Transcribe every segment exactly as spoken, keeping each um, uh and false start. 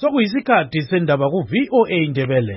Sokuyisikhathi sendaba ku V O A Indebele.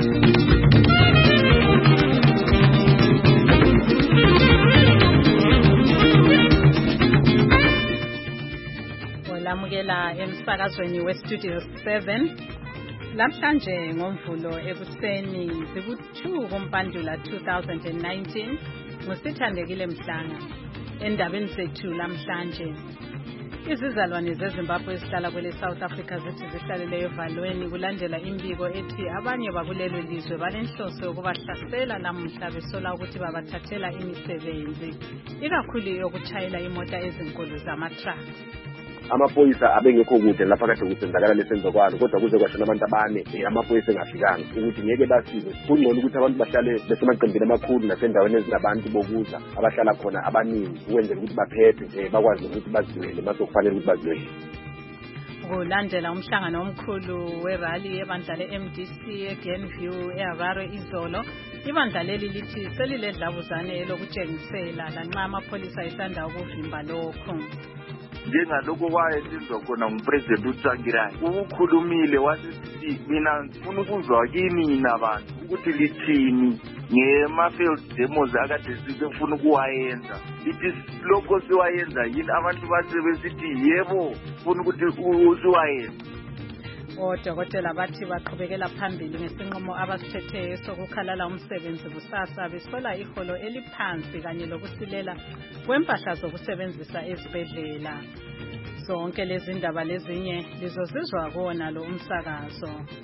Olamukela emsakazweni we Studio seven. Lamhlanje ngomvulo ekuseni ziku two kuMpandula two thousand nineteen. Musithandekile Mhlanga. Endabeni sethu lamhlanje. Izizalwane zeZimbabwe esihlala kwele South Africa zithi zihlalele evalweni kulandela imbiko ethi abanye bakulelo lizwe balenhloso yokubahlasela namuhla besola ukuthi babathathela imisebenzi ikakhulu yokuchayela imota ezinkulu zama-truck. Amaphoyisa abengekho kude lapha kade kusenzakala lesenzo kwalo kodwa kuze kwashona abantu abane amaphoyisa engafikanga ukuthi ngeke basize kungcono ukuthi abantu bahlale besemaqembini amakhulu nasendaweni ezinabantu bokuza abahlala khona abaningi ukwenzela ukuthi baphephe bakwazi ukuthi bazilwele masokufanele ukuthi bazilwele. Kulandela umhlangano omkhulu werally ebandla le-M D C eGenview eHarare izolo, ibandla leli lithi seliledlabuzane elokutshengisela lanxa amapholisa esanda ukuvimba lokho. Njengaloko wayesizwa khona ngupresident uTsvangirai ukukhulumile wasithi mina ngifuna ukuzwa kini nina bantu ukuthi lithini ngema-field demos akade sifuna ukuwayenza lithi lokho siwayenza yini abantu basebesithi yebo funa ukuthi usiwayenza. Odokotela bathi baqhubekela phambili ngesinqumo abasithetheyo sokukhalala umsebenzi kusasa besola iholo eliphansi kanye lokusilela kwempahla zokusebenzisa ezibhedlela. Zonke lezi ndaba lezinye lizozizwa kuwona lo umsakazo.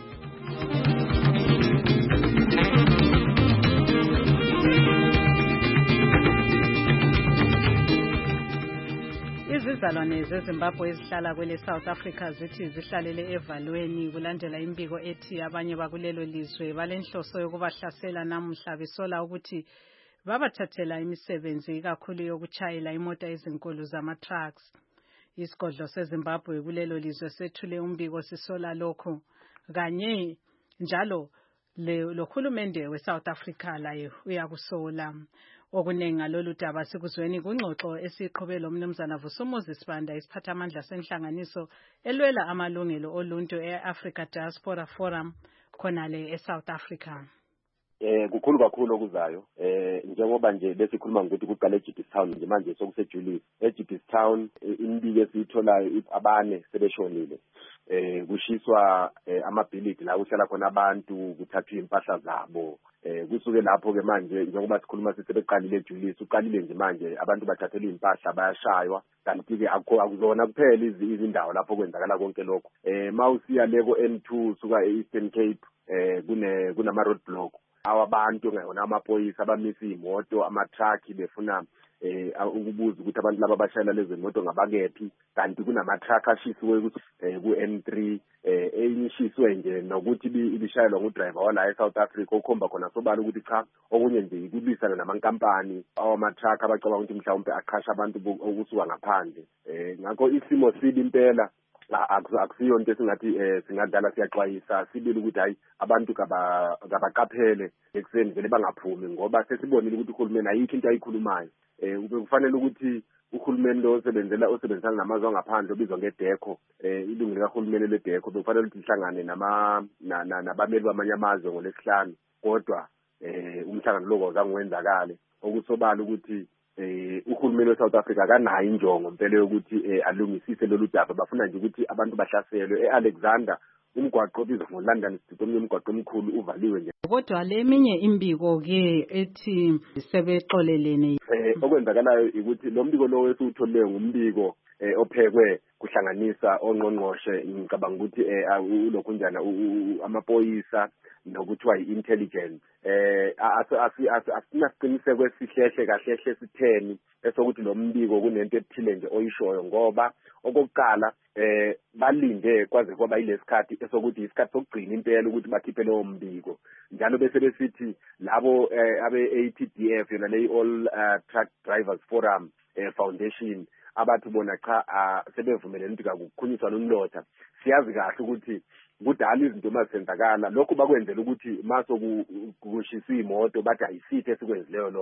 Izizalwane zeZimbabwe ezihlala kwele South Africa zithi zihlalele evalweni kulandela imbiko ethi abanye bakulelo lizwe balenhloso yokubahlasela namuhla besola ukuthi babathathela imisebenzi ikakhulu yokuchayela imota ezinkulu zama-trucks. Isigodlo seZimbabwe kulelo lizwe sethule umbiko sisola lokho kanye njalo lohulumende we-South Africa laye uyakusola. Okuningi ngalolu daba sikuzweni kungxoxo esiqhubele lo mnumzana Vusumuzi Sibanda isiphathamandla senhlanganiso elwela amalungelo oluntu e-Africa Diaspora Forum khonale eSouth Africa. Eh kukhulu kakhulu okuzayo eh njengoba nje besikhuluma ngokuthi kuqale eGibstown nje manje sokusejuliwe eGibstown imbiko esitholayo abane sebeshonile eh kushiswa amabhilidi la uhlala khona abantu kuthathwa impahla zabo eh kusuke lapho ke manje njengoba sikhuluma sithi beqalile eJulius uqalile nje manje abantu bathathela impahla bayashaywa kanti ke akuzona kuphela izindawo lapho kwenzakala konke lokho eh mawusiya leko N two suka eEastern Cape eh kune kunama roadblock awabantu ngayona amaphoyisa abamisa imoto ama-truck befuna eh ukubuza ukuthi abantu laba bashayela lezi moto ngabakephi kanti kunama-truck ashisiwe ku N three eh eyishiswe nje nokuthi ibishayelwa ngudriver wala eSouth Africa okhomba khona sobala ukuthi cha okunye nje ikubisana namankampani awama-truck abacabanga ukuthi mhlawumbe aqhasha abantu okusuka ngaphandle eh ngakho isimo sibi impela akusiyo into esingathi singadlala siyaxwayisa sibili ukuthi hayi abantu kabaqaphele ekseni vele bangaphumi ngoba sesibonile ukuthi uhulumeni ayikho into ayikhulumayo eh ube kufanele ukuthi uhulumeni lo osebenzela osebenzisana namazwe angaphandle obizwa ngeDECO eh ilungu likahulumeni leDECO bekufanele ukuthi lihlangane nama nabameli bamanye amazwe ngolesihlanu kodwa eh umhlangano lo awuzange wenzakale okusobala ukuthi eh uhulumeni weSouth Africa akanayo injongo impela yokuthi alungisise lolu daba bafuna nje ukuthi abantu bahlaselwe eAlexander umgwaqo obizwa ngoLondon Street omnye umgwaqo omkhulu uvaliwe nje kodwa leminye imbiko ke ethi sebexolelene eh okwenzakalayo ukuthi lo mbiko lo wesutholwe ngumbiko ophekwe kuhlanganisa ongqongqoshe ngicabanga ukuthi ulokhu njana amaphoyisa nokuthiwa i-intelligence eh asinasiqiniseko esihlehle kahlehle sitheni esokuthi lo mbiko kunento ethile nje oyishoyo ngoba okokuqala eh balinde kwaze kwaba yilesikhathi esokuthi isikhathi sokugcina impela ukuthi bakhiphe lo mbiko njalo bese besithi labo abe-A T D F yona le All Truck Drivers Forum Foundation abathi bona cha sebevumelene ukuthi akukhunyiswa nomlotha siyazi kahle ukuthi kudala izinto masenzakala lokho bakwenzela ukuthi maso kushiswa imoto bathi ayisithi esikwenzileyo lokho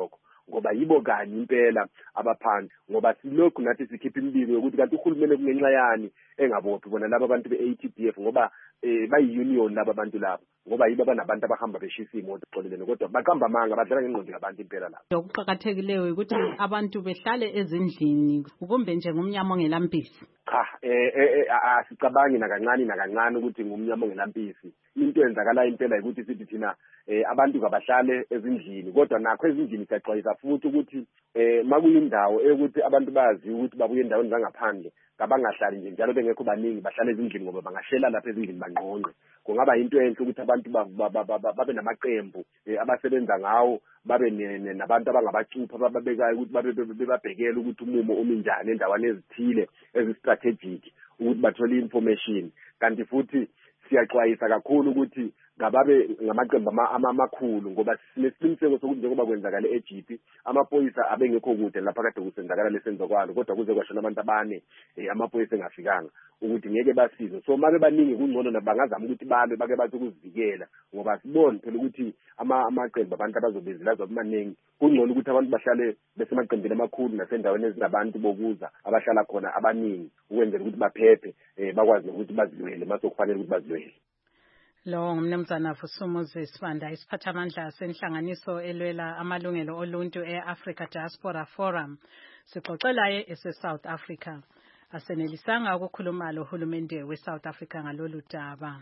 ngoba yibo kanye impela abaphansi, ngoba silokhu nathi sikhipha imibiko yokuthi kanti uhulumeni kungenxa yani engabophi bona laba abantu be-A T B F ngoba eh bayi-union laba bantu laba, ngoba yibo banabantu abahamba beshisa imoto xolelene, kodwa baqamba amanga badlala ngengqondo yabantu impela lapha. Okuqhakathekileyo ukuthi abantu behlale ezindlini kumbe nje ngumnyama ongelampisi. Cha eh asicabangi nakancane nakancane ukuthi ngumnyama ongelampisi. Into enzakala impela ukuthi sithi thina eh abantu kabahlale ezindlini, kodwa nakho ezindlini siyaxwayisa futhi ukuthi eh makuyindawo ukuthi abantu bazi ukuthi babuye endaweni zangaphandle kabangahlali nje njalo bengekho baningi bahlale ezindlini ngoba bangashela lapha ezindlini banqonqe. Kungaba into enhle ukuthi abantu babe namaqembu abasebenza ngawo, babe nabantu abangabacupha bababekayo ukuthi babe bebabhekela ukuthi umumo uminjani endaweni ezithile ezistrategic ukuthi bathole information. Kanti futhi siyaxwayisa kakhulu ukuthi ngababe ngamaqembu amakhulu ngoba sinesiqiniseko sokuthi njengoba kwenzakala eGP amaphoyisa abengekho kude lapha kade kusenzakala lesenzo kwalo, kodwa kuze kwashona abantu abane amaphoyisa engafikanga ukuthi ngeke basize. So make baningi kungcono nabangazama ukuthi babe bake bathi ukuzivikela, ngoba sibone phela ukuthi amaqembu abantu abazobezela azobumaningi. Kungcono ukuthi abantu bahlale besemaqembini amakhulu nasendaweni ezinabantu bokuza abahlala khona abaningi ukwenzela ukuthi baphephe bakwazi ukuthi bazilwele masokufanele ukuthi bazilwele. Lo ngumnumzana Vusumuzi Sibanda, isiphathamandla senhlanganiso elwela amalungelo oluntu e-Africa Diaspora Forum. Sixoxela ye ese-South Africa. Asenelisanga ukukhuluma lo hulumende we-South Africa ngalolu daba.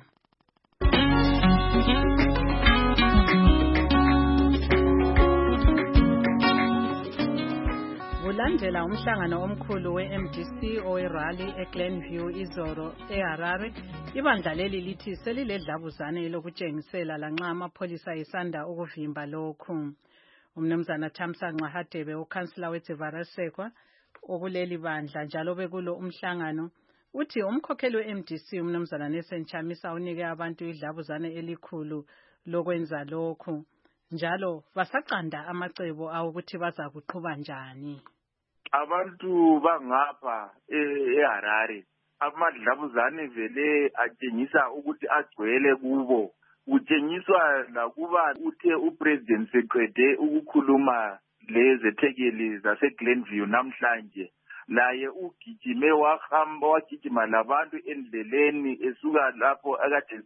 Kulandela umhlangano omkhulu we-M D C owe-rally eGlenview izolo eHarare, ibandla leli lithi seliledlabuzane lokutshengisela lanxa amapholisa esanda ukuvimba lokhu. Umnumzana Thamsanqa Hadebe, ukhansila weDivarasekwa okuleli bandla njalo bekulo umhlangano, uthi umkhokheli we-M D C umnumzana Nelson Chamisa unike abantu idlabuzane elikhulu lokwenza lokhu, njalo basaqanda amacebo awukuthi baza kuqhuba njani. Abantu bangapha eHarare amadlabuzane vele atshengisa ukuthi agcwele kubo. Kutshengiswa nakuba uthe upresident seqede ukukhuluma lezethekeli zaseGlenview namhlanje, laye ugijime wahamba wagijima labantu endleleni esuka lapho akade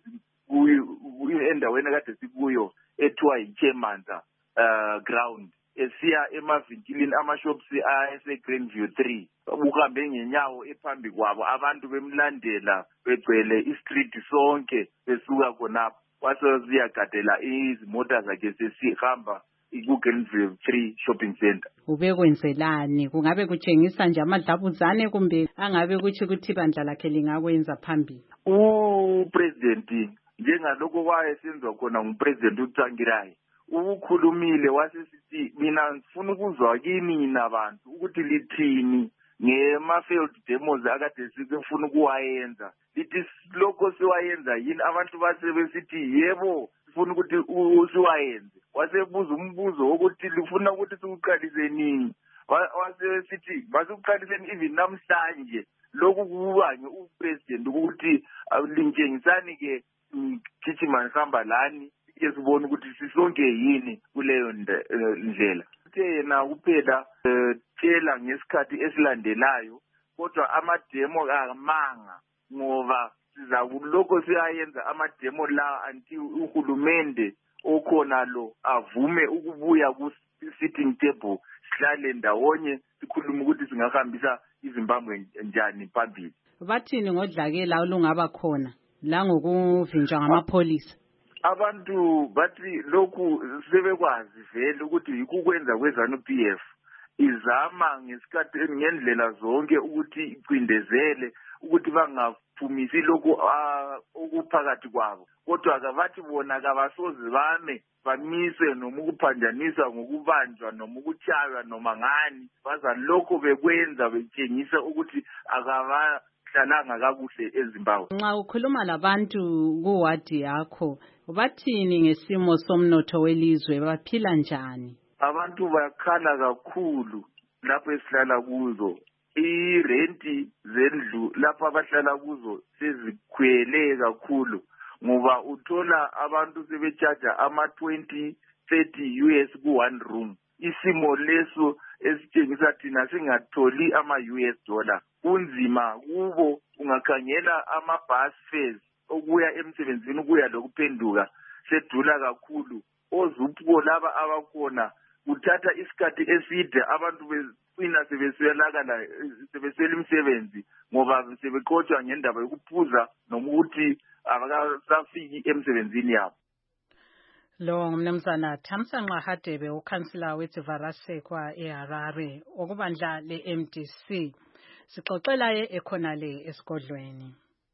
sikuyo endaweni akade sikuyo ethiwa yiChemanza uh, ground esiya emavinkilini amashops aseGlenview three. Uhambe ngenyawo ephambi kwabo, abantu bemlandela begcwele istreet sonke besuka khonapho. Waseziyagadela izimota zakhe sesihamba iGlenview three shopping center. Ube kwenzelani? Kungabe kutshengisa nje amadlabuzane kumbe angabe kuthi ukuthi ibandla lakhe lingakwenza phambili? Upresident njengalokho kwayesenziwa khona ngupresident uTsvangirai ukukhulumile wasesithi mina ngifuna ukuzwa kini nina abantu ukuthi lithini ngema-failed demos akade sifuna ukuwayenza. Lithi lokho siwayenza yini? Abantu basebesithi yebo sifuna ukuthi usiwayenze. Wasebuza umbuzo wokuthi lifuna ukuthi sikuqalise nini. Wasesithi masikuqaliseni even namhlanje. Lokhu kubanye upresident ukuthi lintshengisani ke gijima nihamba lani sibone ukuthi sisonke yini kuleyo ndlela. Uthe yena kuphela tshela ngesikhathi esilandelayo, kodwa amademo amanga ngoba siza kuloko siyayenza amademo la anti uhulumende okhona lo avume ukubuya ku-sitting table sihlale ndawonye sikhuluma ukuthi singahambisa iZimbabwe njani phambili. Bathini ngodlakela olungaba khona la ngokuvinjwa ngamapholisa? Abantu bathi lokhu sebekwazi vele ukuthi yikukwenza kweZANU P F izama ngesikhathi ngendlela zonke ukuthi icindezele ukuthi bangaphumisi lokhu okuphakathi kwabo, kodwa kabathi bona kabasoze bame bamise noma ukuphanjaniswa ngokubanjwa noma ukuchaywa noma ngani, baza lokho bekwenza betshengisa ukuthi akaba hlalanga kakuhle eZimbabwe. Nxa ukhuluma labantu kuwadi yakho, bathini ngesimo somnotho welizwe, baphila njani? Abantu bakhala kakhulu lapho esihlala kuzo. Irenti zendlu lapho abahlala kuzo sezikhwele kakhulu ngoba uthola abantu sebechaja ama twenty thirty U S ku one room. isimo leso esitshengisa thina singatholi ama-U S dollar kunzima kubo. Ungakhangela ama-bus fares okuya emsebenzini ukuya lokuphenduka sedula kakhulu. Ozupho laba abakhona kuthatha isikhathi eside, abantu becina sebeswelakala sebeswela imisebenzi ngoba sebeqotshwa ngendaba yokuphuza noma ukuthi abakasafiki emsebenzini yabo. Lo ngumnumzana Thamsanqa Hadebe, ukhansila weDivarasekwa eHarare, okubandla le-M D C. Sixoxela ye ekhonale esigodlweni.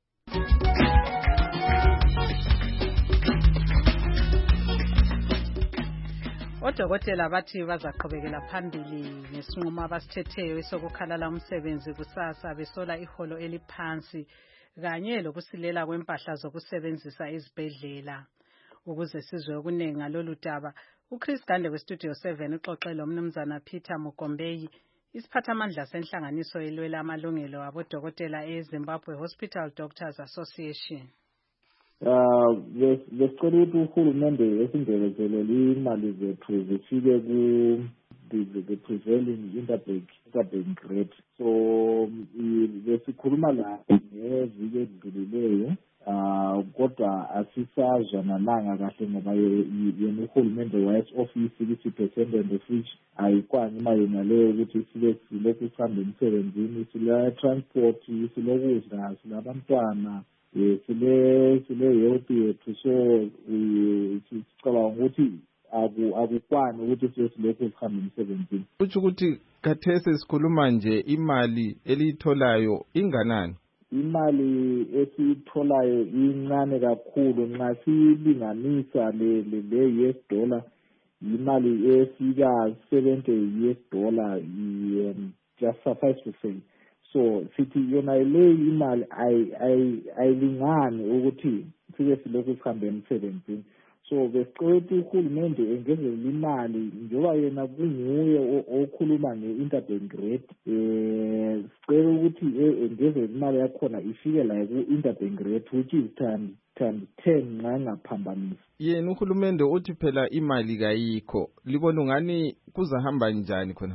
Odokotela bathi bazaqhubekela phambili ngesinqumo abasithetheyo esokukhalala umsebenzi kusasa besola iholo eliphansi kanye lokusilela kwempahla zokusebenzisa izibhedlela. Ukuze sizwe okuningi ngalolu daba, uChris Gande weStudio seven uxoxela umnumzana Peter Mukombeyi, isiphathamandla senhlanganiso elwela amalungelo abodokotela eZimbabwe Hospital Doctors Association. Uh, besicela ukuthi uhulumende esingezelele imali zethu zifike ku the prevailing interbank rate. So besikhuluma la ngeviki edlulileyo, uh kodwa asisaza nalanga kahle ngoba yena uhulumende wayesi-office sixty percent and of which ayikwangi imali naleyo ukuthi sibe silokhu sihambe emsebenzini, sile transport, silokudla, silabantwana, sile sile health yethu. So sicabanga ukuthi akukwani ukuthi sisilokhu sihambe emsebenzini. Kuthi ukuthi kathese sikhuluma nje imali eliyitholayo inganani? Imali esiyitholayo incane kakhulu nxa siyilinganisa le le U S dollar, imali efika seventy U S dollar just suffice to say. So sithi yona le imali ayilingani ukuthi sike silokhu sihambe emsebenzini. So besicela ukuthi uhulumende engezele imali njengoba yena kunguye okhuluma nge-interbank rate. Eh sicela ukuthi engezele imali yakhona ifike la ku-interbank rate which is times times ten nxa ngaphambanisa. Yena uhulumende uthi phela imali kayikho. Libona ngani kuzahamba njani khona?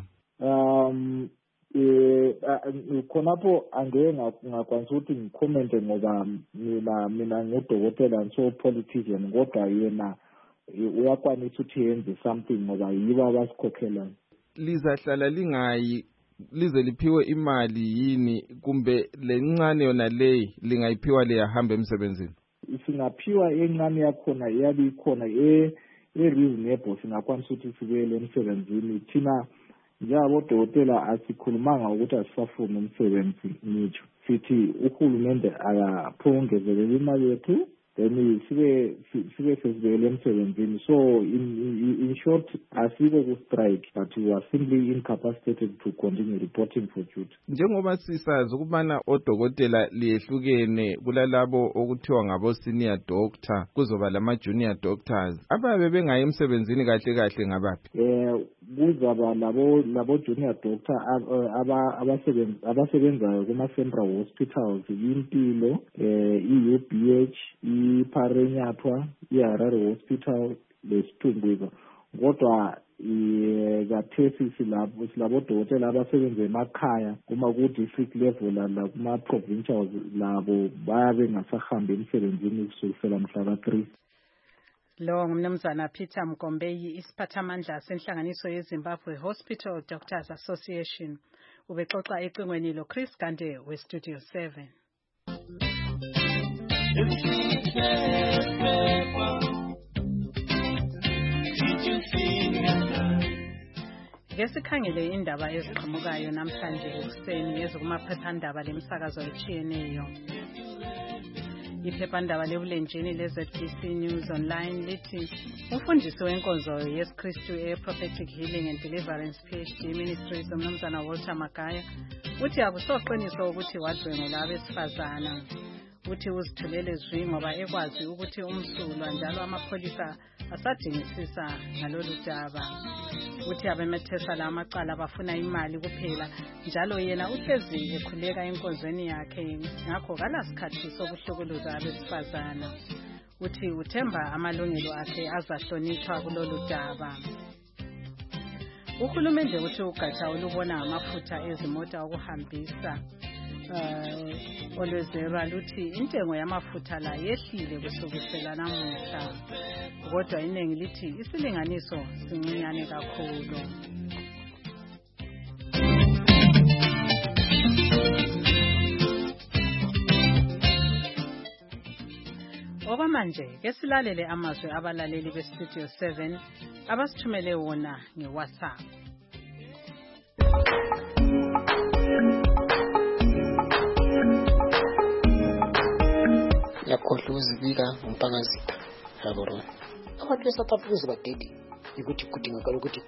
Um eh khonapho angeke ngakwanisa ukuthi ngicommente ngoba mina mina ngudokotela so politician, kodwa yena uyakwanisa ukuthi yenze something ngoba yibo abasikhokhelayo. Lizahlala lingayi lize liphiwe imali yini kumbe lencane yona leyi lingayiphiwa leyahamba emsebenzini? Singaphiwa encane yakhona iyabe ikhona e reasonable, singakwanisa ukuthi sibuyele emsebenzini. Thina njengabodokotela asikhulumanga ukuthi asisafuni umsebenzi ngitsho. Sithi uhulumende akaphongezelele imali yethu then sibe sibe sesibuyele emsebenzini. So in, in short, asiko ku strike but we are simply incapacitated to continue reporting for duty. Njengoba sisazi ukubana odokotela liyehlukene kulalabo okuthiwa ngabo senior doctor kuzoba lama junior doctors, ababe bengayi emsebenzini kahle kahle ngabaphi? Eh kuzaba labo labo junior doctor aba abasebenza abasebenzayo kuma central hospitals, impilo, eh i-U B H, iPharenyathwa, iHarare Hospital lesithunguka. Kodwa kathesi silabo silabo dokotela abasebenza emakhaya kuma ku district level la kuma provincials labo bayabe ngasahambe emsebenzini kusukela mhla ka three. Lo ngumnumzana Peter Mukombeyi, isiphathamandla senhlanganiso yeZimbabwe Hospital Doctors Association, ubexoxa ecingweni lo Chris Gande weStudio seven. Ngesikhangele indaba eziqhamukayo namhlanje ekuseni ezokumaphephandaba lemsakazo etshiyeneyo. Iphephandaba lebulenjini le-Z B C News Online lithi umfundisi wenkonzo yesikristu e-Prophetic Healing and Deliverance P H D Ministries umnumzana Walter Magaya uthi akusoqiniso ukuthi wadlwengula abesifazana. Uthi uzithulele zwi ngoba ekwazi ukuthi umsulwa njalo amapholisa asadingisisa ngalolu daba. Uthi abemethesa la macala bafuna imali kuphela njalo yena uhlezi ekhuleka enkonzweni yakhe ngakho kalasikhathi sokuhlukuluza abesifazana. Uthi uthemba amalungelo akhe azahlonishwa kulolu daba. Uhulumende uthi ugatsha olubona ngamafutha ezimota okuhambisa uh, olwezera luthi intengo yamafutha la yehlile kusukisela namuhla, kodwa iningi lithi isilinganiso sincinyane kakhulu. Okwamanje ke silalele amazwi abalaleli beStudio seven abasithumele wona ngeWhatsApp. Yakhohle uzibika umpangazitha yabona abantu beSouth Africa badedi ukuthi kudingakala ukuthi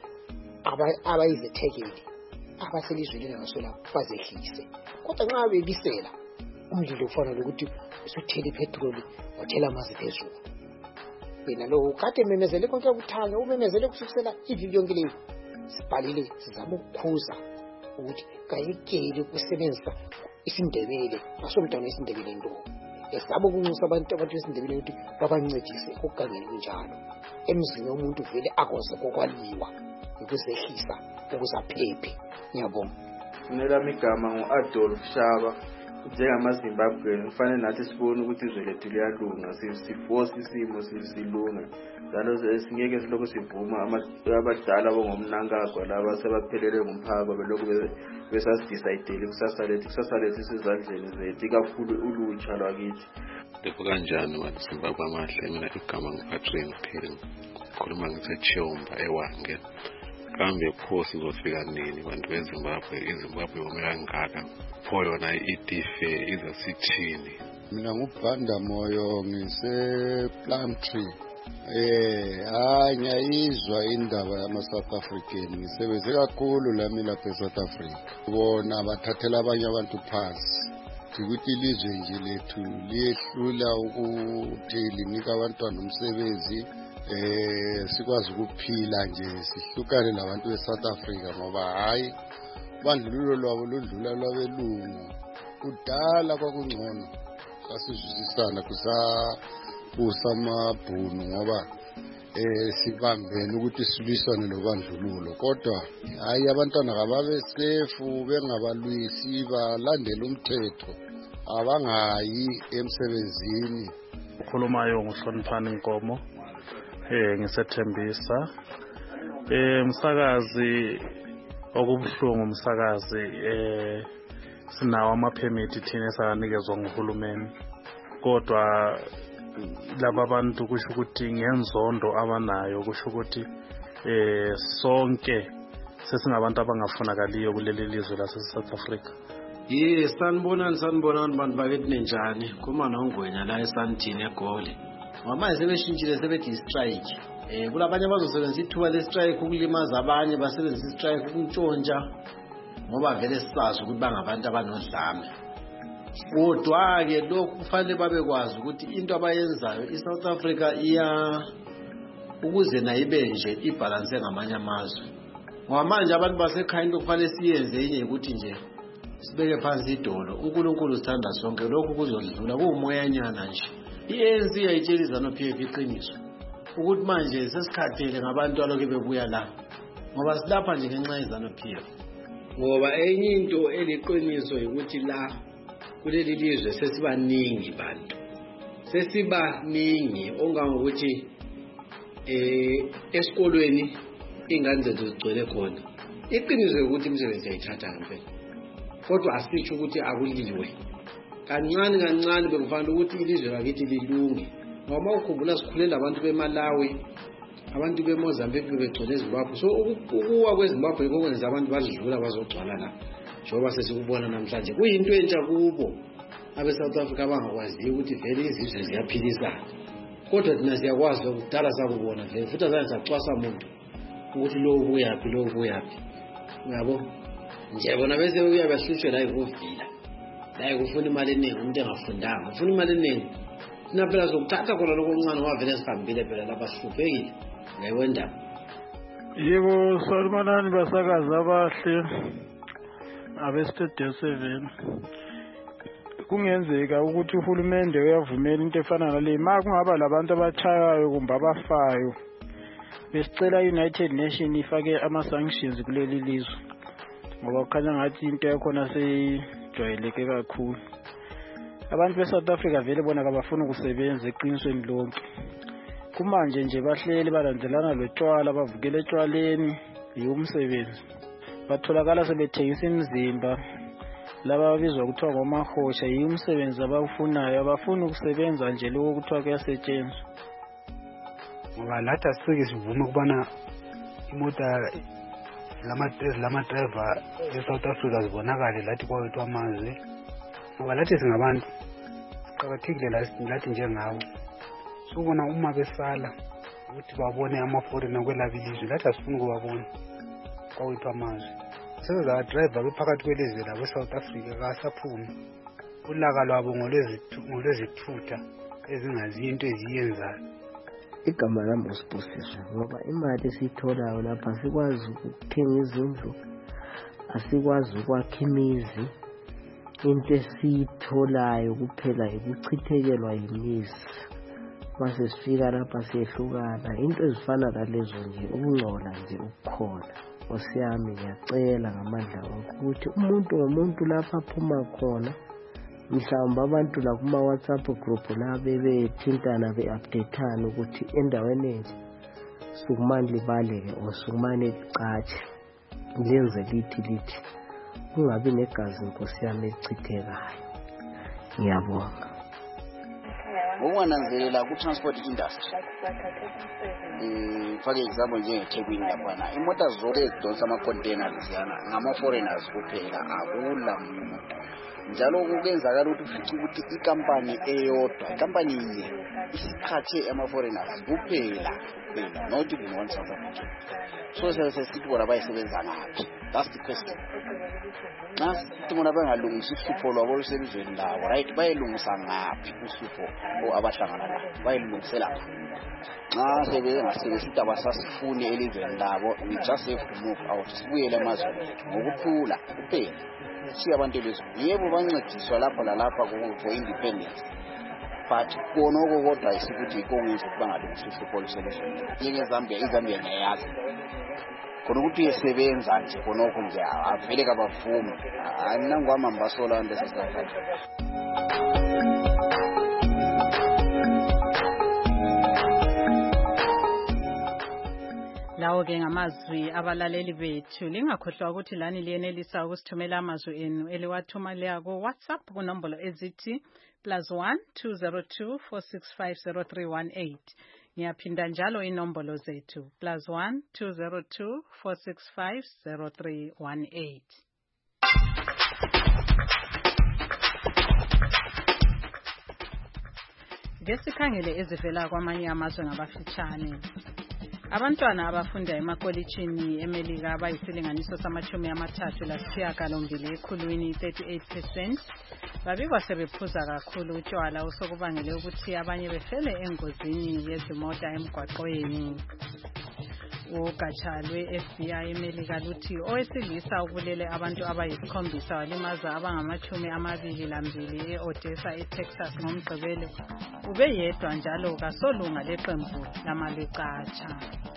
abayizethekeli abaselizweni ngasola bazehlise, kodwa nxa bebisela umlilo ufana lokuthi usuthela ipetroli wathela amazi phezulu. Wena lo ukade memezele konke kuthanya umemezele kusukisela iviki yonke leyo sibhalile sizama ukukhuza ukuthi kayekele ukusebenzisa isindebele asomntwana isindebele ndo esaba ukunxusa abantu abantu besindebele ukuthi babancedise ukugangela kunjalo emzini womuntu vele akwazi kokwaliwa ukuzehlisa ukuzaphephe. Ngiyabonga. Ngelami igama ngu-Adolf Shaba. NjengamaZimbabwe kufanele nathi sibone ukuthi izwe lethu liyalunga, siforce isimo silunga. Njalo singeke silokhu sivuma abadala bongomnankagwa laba sebaphelele ngumphako belokhu besasidecide kusasa lethu kusasa lethu isezandleni zethu, ikakhulu ulutsha lwakithi. Lokho kanjani abantu Zimbabwe amahle? Mina igama ngu-Adrian Phiri, ngikhuluma ngiseChomba eWange. Kambe pho sizofika nini bantu beZimbabwe? iZimbabwe yome kangaka, pho yona itife izasithini? Mina ngubhanda moyo ngise Plumtree. Eh hayi ngiyizwa indaba yama South African, ngisebenze kakhulu lami lapha eSouth Africa. Bona bathathela abanye abantu phansi ukuthi ilizwe nje lethu liyehlula ukuthi linika abantwana umsebenzi, eh sikwazi ukuphila nje sihlukane nabantu beSouth Africa, ngoba hayi bandlululo lwabo ludlula lwabelungu kudala kwakungcono sasizwisisana kusabusa amabhunu, ngoba eh sibambene ukuthi silwisane nobandlululo. Kodwa hayi abantwana kababe safe bengabalwisi, balandela umthetho, abangayi emsebenzini. Ukhulumayo nguHloniphani Nkomo, eh ngisethembisa. Eh umsakazi okubuhlungu umsakazi, eh sinawo amaphemithi thina esanikezwe nguhulumeni, kodwa laba bantu kusho ukuthi ngenzondo abanayo, kusho ukuthi eh sonke sesingabantu abangafunakaliyo kuleli lizwe lase South Africa. Yes, sanibonani sanibonani bantu bakithi nenjani? Kuma noNgwenya la eSandton eGoli. Manje sebeshintshile sebethi strike. Eh kulabanye abazosebenzisa ithuba le strike ukulimaza abanye, basebenzisa strike ukuntshontsha, ngoba vele sisazi ukuthi bangabantu abanodlame. Kodwa ke lokhu kufanele babekwazi ukuthi into abayenzayo iSouth Africa iya ukuze nayibe nje ibalance ngamanye amazwe. Ngoba manje abantu basekhaya into kufanele siyenze enye ukuthi nje sibeke phansi idolo, uNkulunkulu sithanda sonke, lokhu kuzodlula kuumoyanyana nje. I-A N C yayitshela iZANU-P F iqiniso ukuthi manje sesikhathele ngabantu aloke bebuya la, ngoba silapha nje ngenxa yeZANU-P F. Ngoba enye into eliqiniso ukuthi la kuleli lizwe sesibaningi bantu, sesibaningi ongangokuthi eh esikolweni ingane zethu zigcwele khona. Iqiniso ukuthi imisebenzi yayithatha ngempela, kodwa asitsho ukuthi akuliwe. Kancane kancane bekufanele ukuthi ilizwe lakithi lilunge, ngoba ukukhumbula sikhulela abantu beMalawi, abantu beMozambique begcwele eZimbabwe. So ukuwa kweZimbabwe yikwenza abantu badlula bazogcwala la, njengoba sesikubona namhlanje kuyinto entsha kubo abeSouth Africa abangakwazi ukuthi vele izizwe ziyaphilisana. Kodwa thina siyakwazi ukudala sakubona vele, futhi azange sacwasa umuntu ukuthi lo ubuyaphi lo ubuyaphi. Uyabo nje bona bese uyabahlushwe la ikuvila la ikufuna imali eningi, umuntu engafundanga ufuna imali eningi. Sina phela zokuthatha khona lokho okuncane wavele sihambile phela lapha sihluphekile ngayibona. Yebo, salmanani basakazi abahle abeStudio seven. Kungenzeka ukuthi uhulumende uyavumela into efana nale, ma kungaba labantu abachayayo kumbe abafayo, besicela United Nations ifake ama-sanctions kuleli lizwe ngoba kukhanya ngathi into yakhona seyijwayeleke kakhulu. Abantu be-South Africa vele bona kabafuna ukusebenza eqinisweni lonke. Kumanje nje bahleli balandelana lotshwala bavukela etshwaleni yomsebenzi. Batholakala sebethengisa imizimba laba babizwa kuthiwa ngomahosha yimsebenzi abawufunayo abafuna ukusebenza nje lokho kuthiwa kuyasetshenzwa. Ngoba lathi asifike sivume ukubana imota lama driver e-South Africa zibonakale lathi kwawethu amazwi. Ngoba lathi singabantu siqakathekile lathi njengabo. Sukubona uma besala ukuthi babone ama-foreigner kwelabo ilizwe lathi asifuni ukubabona kwawethu amazwi. Seza driver bephakathi kwelizwe labo e-South Africa kasaphumi. Ulaka lwabo ngolwezithutha ezingaziyo into eziyenzayo. Igama lami uSibusiso ngoba imali esiyitholayo lapha sikwazi ukuthenga izindlu, asikwazi ukwakha imizi. Into esiyitholayo kuphela ukuchithekelwa yimizi. Mase sifika lapha siyehlukana into ezifana nalezo nje ukungcola nje ukukhona. Osiyami ngiyacela ngamandla wonke ukuthi umuntu ngomuntu lapha aphuma khona mhlawumbe abantu la kuma WhatsApp group la bebethintana be-updateana ukuthi endaweni enje sukumane libaleke osukumane licatshe lenze lithi lithi kungabi negazi Nkosi yami elichithekayo. Ngiyabonga. Ukwananzelela ku-transport industry fake example njengeThekwini laphana imota zonke ezidonsa ama-containers ziyana ngama-foreigners kuphela akula muntu. Njalo kukenzakala ukuthi ufice ukuthi ikampani eyodwa ikampani inye isiphathe ama-foreigners kuphela kuphela not even one South African. So sesithi bona bayisebenza ngaphi? That's the question. Nxa sithi bona bangalungisi uhlupho lwabo oluselizweni labo right bayilungisa ngaphi uhlupho abahlangana nalo bayilungisela ngaphi? Nxa sebengasebenzisa abasasifuni elizweni labo we just have to move out sibuyele emazweni ethu ngokuthula kuphela. Si abantu bezwe yebo bancediswa lapha lalapha for independence but konoko kodwa isikuthi kongenza ukuthi bangalungisi uhlupho oluselizweni. NjengeZambia iZambia ngiyayazi khona ukuthi uyesebenza nje konoko nje avele kabavumi anangwama mbasola nto sesizakhala. Lawo ke ngamazwi abalaleli bethu. Lingakhohlwa ukuthi lani liyenelisa ukusithumela amazwi enu eliwathumela ku WhatsApp kunombolo ezithi plus one two zero two four six five zero three one eight. Ngiyaphinda njalo inombolo zethu plus one two zero two four six five zero three one eight. Ngesikhangele ezivela kwamanye amazwe ngabafitshane. Abantwana abafunda emakolitshini eMelika abayisilinganiso samachumi amathathu lasishiyagalombili ekhulwini thirty-eight percent babikwa sebephuza kakhulu utshwala osokubangele ukuthi abanye befele engozini yezimota emgwaqweni. Ugatsha lwe-F B I eMelika luthi owesilisa ubulele abantu abayisikhombisa walimaza abangamachumi amabili lambili e-Odessa eTexas ngomgqibelo ubeyedwa njalo kasolunga leqembu lamalwecatsha.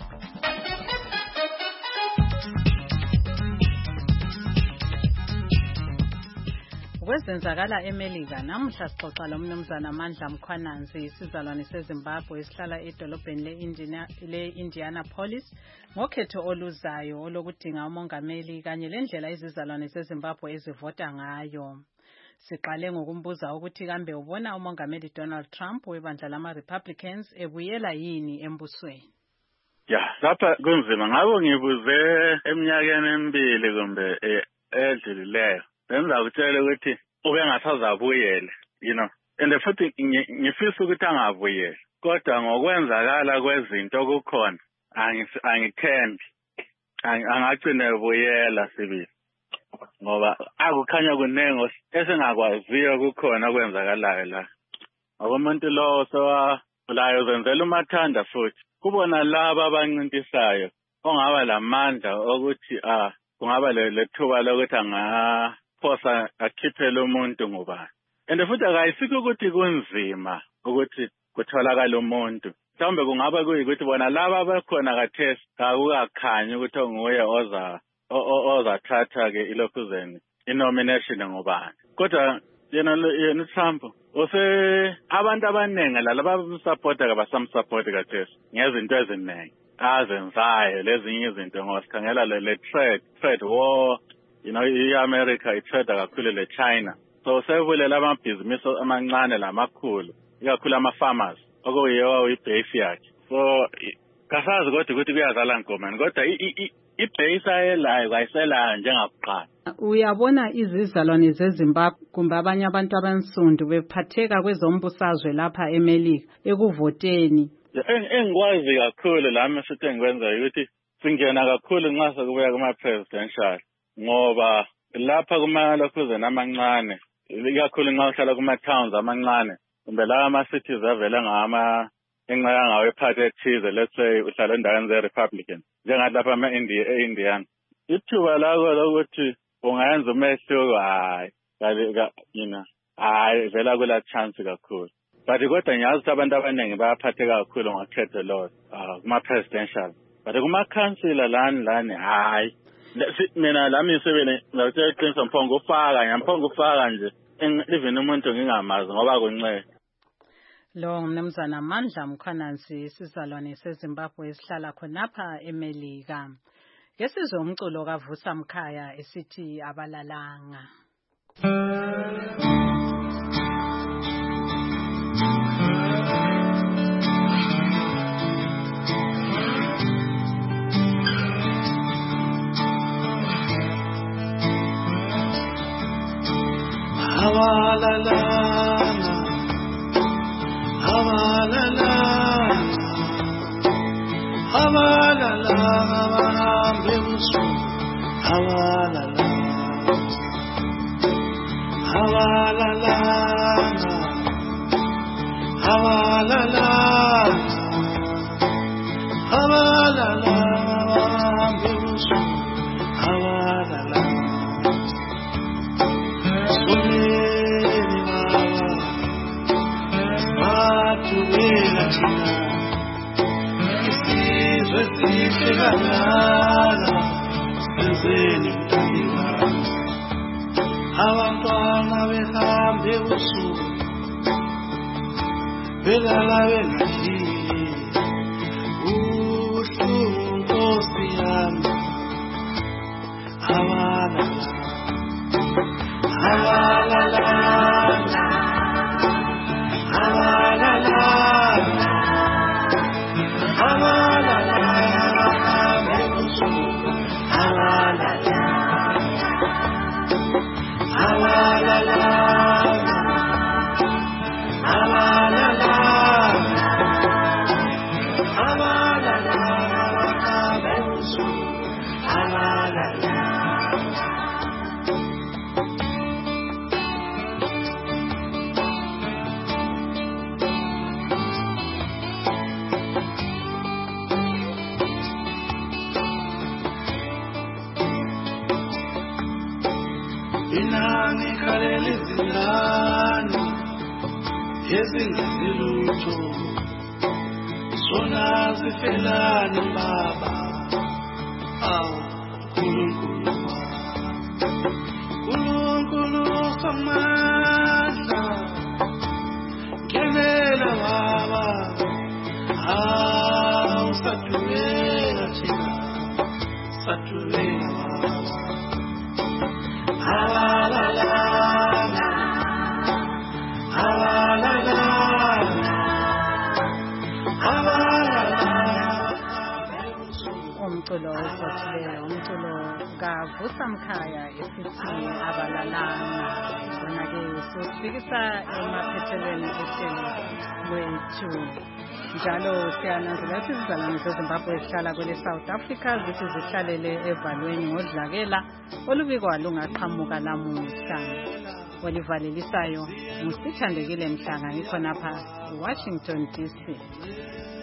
Kwezenzakala eMelika namuhla sixoxa lomnumzana Mandla Mkhwananzi isizalwane seZimbabwe esihlala edolobheni le-Indianapolis ngokhetho oluzayo olokudinga umongameli kanye lendlela izizalwane zeZimbabwe ezivota ngayo. Siqale ngokumbuza ukuthi kambe ubona umongameli Donald Trump webandla lama-Republicans ebuyela yini embusweni. Ya, lapha kunzima ngabo ngibuze eminyakeni emibili kumbe edlulileyo. Benza ukutshela ukuthi ubengasazabuyele, you know. And futhi ngifisa ukuthi angabuyele. Kodwa ngokwenzakala kwezinto kukhona angithembi. Angagcina ebuyela sibili. Ngoba akukhanya kunengo esingakwaziyo kukhona okwenzakalayo la. Ngokumuntu lo so layo zenzela umathanda futhi. Kubona laba abancintisayo ongaba lamandla ukuthi ah kungaba lethuba lokuthi anga phosa akhiphele umuntu ngubani. And futhi akayisikho ukuthi kunzima ukuthi kutholakala umuntu mhlawumbe kungaba kuyikuthi bona laba abakhona kathesi kakukakhanyi ukuthi onguye oza ozathatha ke ilokhuzeni inomination ngobani. Kodwa yena yena uTrump use abantu abaningi la labamsupporta ka basamsupport kathesi ngezinto eziningi azenzayo lezinye izinto ngosikhangela le trade trade war, you know, iAmerica itrade kakhulu le China. So sevulela amabhizinisi amancane lamakhulu ikakhulu ama-farmers okuyiyo ibase yakhe. So kasazi kodwa ukuthi kuyazala ngomani kodwa ibase ayelayo kayiselayo njengakuqala. Uyabona izizalwane zeZimbabwe kumbe abanye abantu abansundu bephatheka kwezombusazwe lapha eMelika ekuvoteni. Engikwazi kakhulu lami sithi ngikwenza ukuthi singena kakhulu nxa sekubuya kuma-presidential ngoba lapha kumalokhuzeni amancane ikakhulu nxa uhlala kuma-towns amancane kumbe lawa ama-cities avele ngama enxaya ngawo iphathi ethize, let's say uhlala endaweni ze-Republican njengathi lapha e-Indiana. Ithuba lakho lokuthi ungayenza umehluko hayi you know hayi vela kula chance kakhulu. But kodwa ngiyazi ukuthi abantu abaningi bayaphatheka kakhulu ngokhetho lo kuma-presidential. But kuma-councilor lani lani hayi mina lami isebele ngakutshela iqiniso mphongo ufaka ngiyaphongo ufaka nje even umuntu ngingamazi ngoba kunxe. Lo mnumzana Mandla Mkhwananzi isizalwane seZimbabwe esihlala khonapha eMelika. Ngesizwe umculo kaVusa Mkhaya esithi abalalanga. Abalalanga, abalalanga, abalalanga, bahambe busuku, abalalanga, abalalanga, abalalanga, abalalanga, bahambe busuku, abalalanga. Tuvela china, isizwe sihle kangaka, senzeni mntaniwa. Abantwana behambe usuku, belala bengadlile, ubuhlungu Nkosi yami. Abalala, abalala. Ezingasilutho sona zifelani baba awu Nkulunkulu Nkulunkulu samandla ngenela baba awu sathulela thina sathulela baba abalala umculo osothileyo umculo kaVusa Mkhaya esithi abalalanga. Bona-ke sosifikisa emaphethelweni ehlelo lwethu njalo siyananzela ukuthi izizalwane zeZimbabwe zihlala kwele South Africa zithi zihlalele evalweni ngodlakela olubikwa lungaqhamuka lamuhla. Olivalelisayo ngusithandekile Mhlanga ngikhonapha eWashington D C.